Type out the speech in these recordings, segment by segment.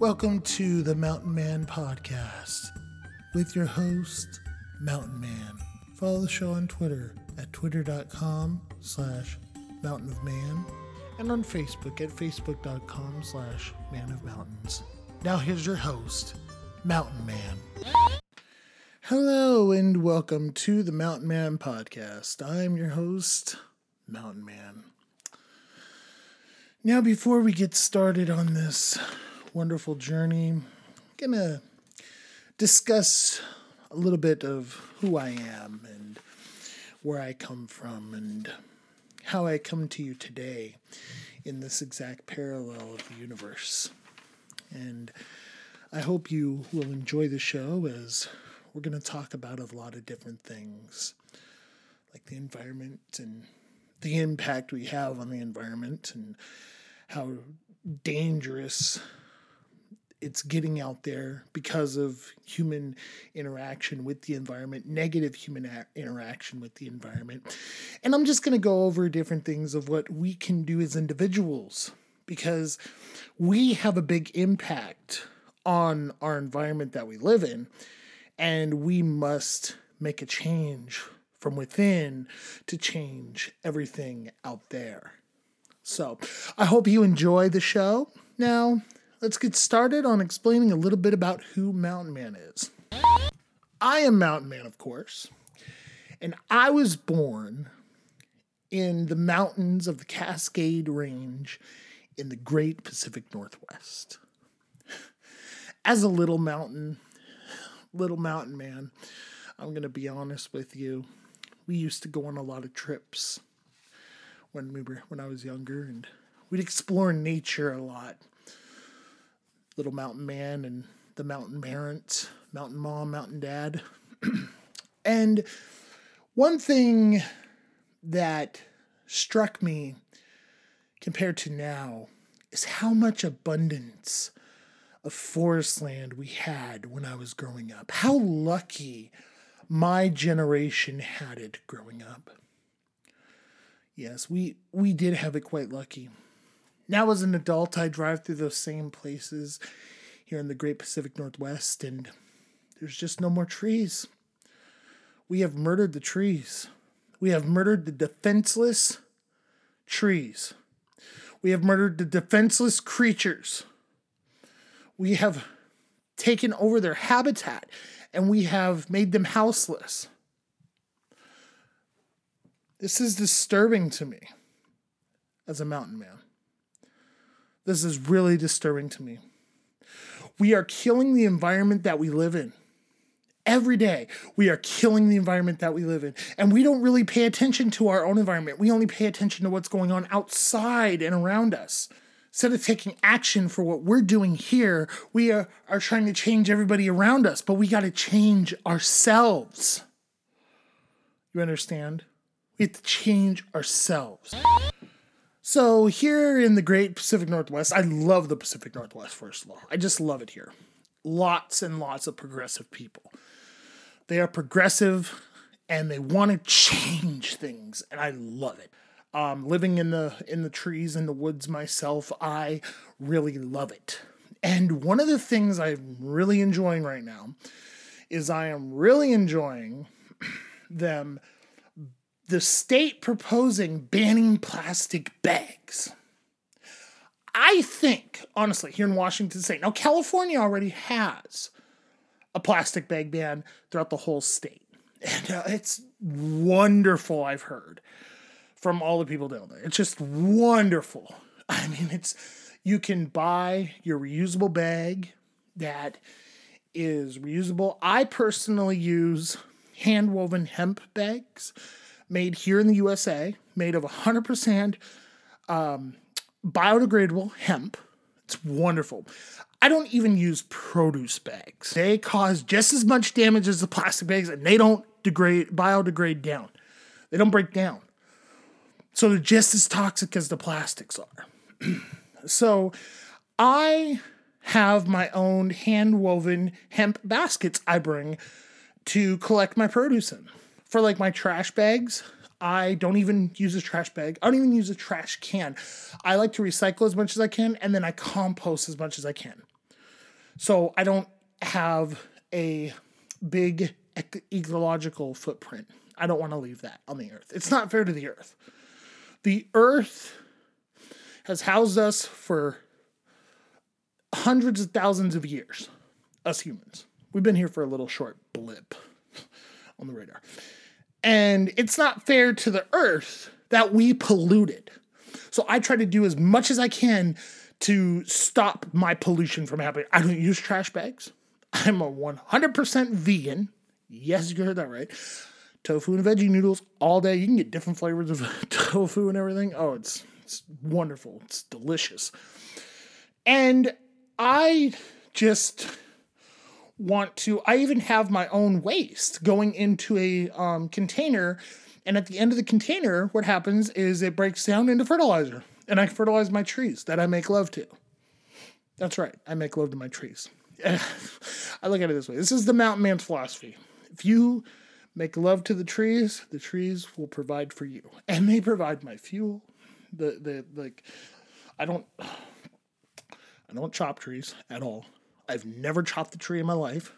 Welcome to the Mountain Man Podcast with your host, Mountain Man. Follow the show on Twitter at twitter.com/mountainofman and on Facebook at facebook.com/manofmountains. Now here's your host, Mountain Man. Hello and welcome to the Mountain Man Podcast. I'm your host, Mountain Man. Now before we get started on this wonderful journey, I'm going to discuss a little bit of who I am and where I come from and how I come to you today in this exact parallel of the universe. And I hope you will enjoy the show, as we're going to talk about a lot of different things, like the environment and the impact we have on the environment and how dangerous it's getting out there because of human interaction with the environment, negative human interaction with the environment. And I'm just going to go over different things of what we can do as individuals, because we have a big impact on our environment that we live in, and we must make a change from within to change everything out there. So I hope you enjoy the show. Now, let's get started on explaining a little bit about who Mountain Man is. I am Mountain Man, of course, and I was born in the mountains of the Cascade Range in the Great Pacific Northwest. As a little mountain man, I'm going to be honest with you. We used to go on a lot of trips when I was younger, and we'd explore nature a lot. Little mountain man and the mountain parents, mountain mom, mountain dad. And one thing that struck me compared to now is how much abundance of forest land we had when I was growing up. How lucky my generation had it growing up. Yes, we did have it quite lucky. Now as an adult, I drive through those same places here in the Great Pacific Northwest, and there's just no more trees. We have murdered the trees. We have murdered the defenseless trees. We have murdered the defenseless creatures. We have taken over their habitat, and we have made them houseless. This is disturbing to me as a mountain man. This is really disturbing to me. We are killing the environment that we live in. Every day, we are killing the environment that we live in. And we don't really pay attention to our own environment. We only pay attention to what's going on outside and around us. Instead of taking action for what we're doing here, we are trying to change everybody around us. But we got to change ourselves. You understand? We have to change ourselves. So here in the Great Pacific Northwest, I love the Pacific Northwest, first of all. I just love it here. Lots and lots of progressive people. They are progressive and they want to change things, and I love it. Living in the trees and the woods myself, I really love it. And one of the things I'm really enjoying right now is I am really enjoying the state proposing banning plastic bags. I think, honestly, here in Washington State, now California already has a plastic bag ban throughout the whole state. And it's wonderful, I've heard, from all the people down there. It's just wonderful. I mean, you can buy your reusable bag that is reusable. I personally use hand-woven hemp bags made here in the USA, made of 100% biodegradable hemp. It's wonderful. I don't even use produce bags. They cause just as much damage as the plastic bags, and they don't biodegrade down. They don't break down. So they're just as toxic as the plastics are. So I have my own hand-woven hemp baskets I bring to collect my produce in. For like my trash bags, I don't even use a trash bag. I don't even use a trash can. I like to recycle as much as I can, and then I compost as much as I can. So I don't have a big ecological footprint. I don't want to leave that on the earth. It's not fair to the earth. The earth has housed us for hundreds of thousands of years, us humans. We've been here for a little short blip on the radar. And it's not fair to the earth that we polluted. So I try to do as much as I can to stop my pollution from happening. I don't use trash bags. I'm a 100% vegan. Yes, you heard that right. Tofu and veggie noodles all day. You can get different flavors of tofu and everything. Oh, it's wonderful. It's delicious. And I just want to, I even have my own waste going into a container. And at the end of the container, what happens is it breaks down into fertilizer. And I fertilize my trees that I make love to. That's right. I make love to my trees. I look at it this way. This is the mountain man's philosophy. If you make love to the trees will provide for you. And they provide my fuel. I don't chop trees at all. I've never chopped a tree in my life.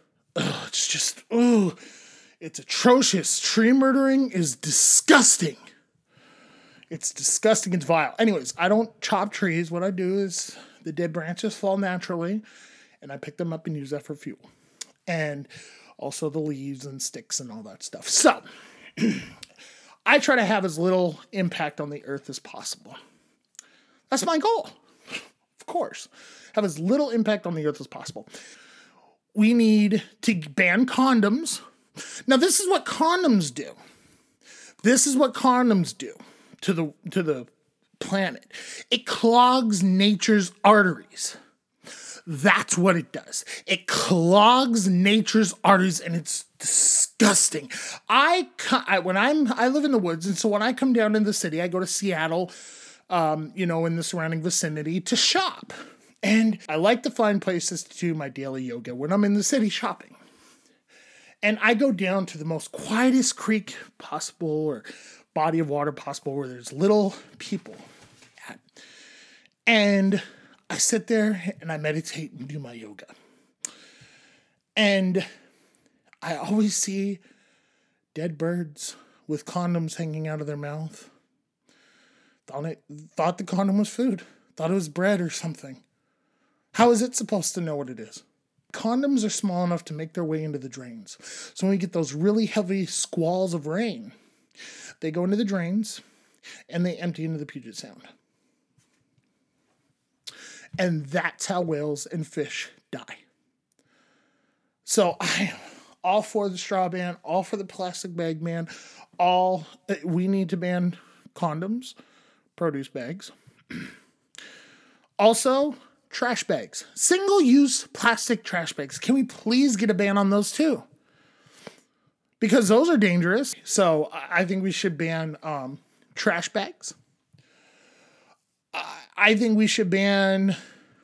It's atrocious. Tree murdering is disgusting. It's disgusting. It's vile. Anyways, I don't chop trees. What I do is the dead branches fall naturally, and I pick them up and use that for fuel. And also the leaves and sticks and all that stuff. So, I try to have as little impact on the earth as possible. That's my goal. Of course. Have as little impact on the earth as possible. We need to ban condoms. Now, this is what condoms do. This is what condoms do to the planet. It clogs nature's arteries. That's what it does. It clogs nature's arteries, and it's disgusting. I live in the woods, and so when I come down in the city, I go to Seattle, in the surrounding vicinity to shop. And I like to find places to do my daily yoga when I'm in the city shopping. And I go down to the most quietest creek possible or body of water possible where there's little people at. And I sit there and I meditate and do my yoga. And I always see dead birds with condoms hanging out of their mouth. Thought the condom was food. Thought it was bread or something. How is it supposed to know what it is? Condoms are small enough to make their way into the drains. So when we get those really heavy squalls of rain, they go into the drains and they empty into the Puget Sound. And that's how whales and fish die. So I am all for the straw ban, all for the plastic bag ban, we need to ban condoms, produce bags. Also, trash bags. Single-use plastic trash bags. Can we please get a ban on those too? Because those are dangerous. So I think we should ban trash bags. I think we should ban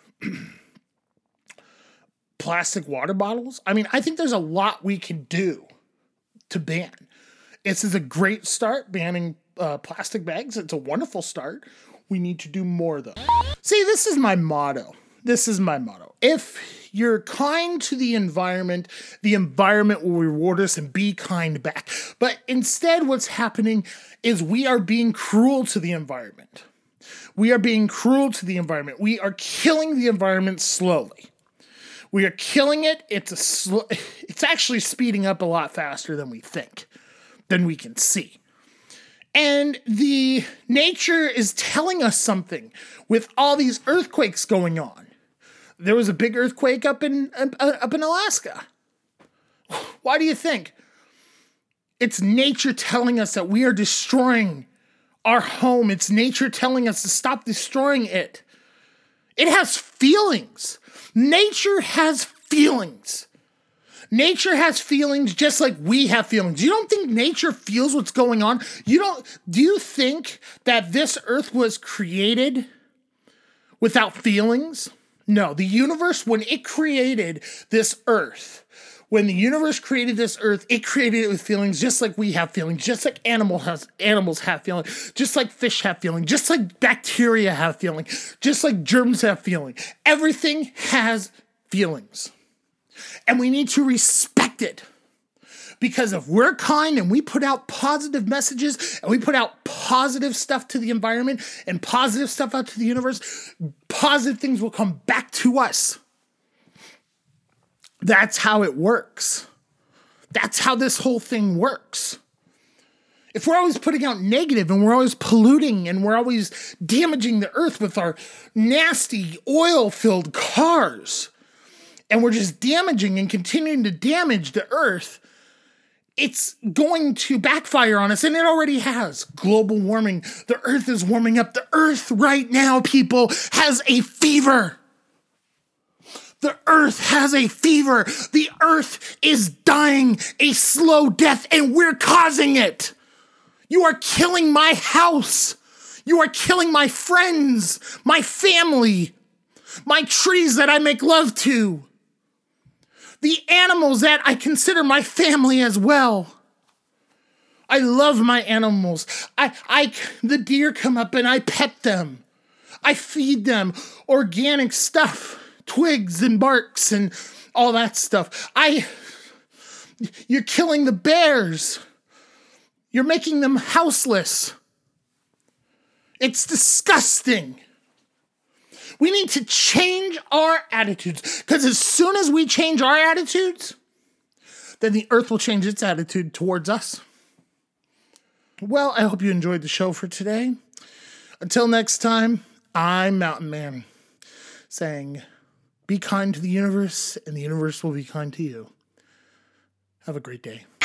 plastic water bottles. I mean, I think there's a lot we can do to ban. This is a great start, banning plastic bags. It's a wonderful start. We need to do more, though. See, this is my motto. If you're kind to the environment will reward us and be kind back. But instead, what's happening is we are being cruel to the environment. We are being cruel to the environment. We are killing the environment slowly. We are killing it. It's actually speeding up a lot faster than we think, than we can see. And the nature is telling us something with all these earthquakes going on. There was a big earthquake up in Alaska. Why do you think? It's nature telling us that we are destroying our home. It's nature telling us to stop destroying it. It has feelings. Nature has feelings. Nature has feelings just like we have feelings. You don't think nature feels what's going on? Do you think that this earth was created without feelings? No, the universe, when it created this earth, it created it with feelings just like we have feelings, just like animals have feelings, just like fish have feelings, just like bacteria have feelings, just like germs have feelings. Everything has feelings. And we need to respect it. Because if we're kind and we put out positive messages and we put out positive stuff to the environment and positive stuff out to the universe, positive things will come back to us. That's how it works. That's how this whole thing works. If we're always putting out negative and we're always polluting and we're always damaging the earth with our nasty oil-filled cars, and we're just damaging and continuing to damage the earth, it's going to backfire on us, and it already has. Global warming. The earth is warming up. The earth right now, people, has a fever. The earth has a fever. The earth is dying a slow death, and we're causing it. You are killing my house. You are killing my friends, my family, my trees that I make love to. The animals that I consider my family as well. I love my animals. The deer come up and I pet them. I feed them organic stuff, twigs and barks and all that stuff. You're killing the bears. You're making them houseless. It's disgusting. We need to change our attitudes, because as soon as we change our attitudes, then the earth will change its attitude towards us. Well, I hope you enjoyed the show for today. Until next time, I'm Mountain Man, saying, be kind to the universe, and the universe will be kind to you. Have a great day.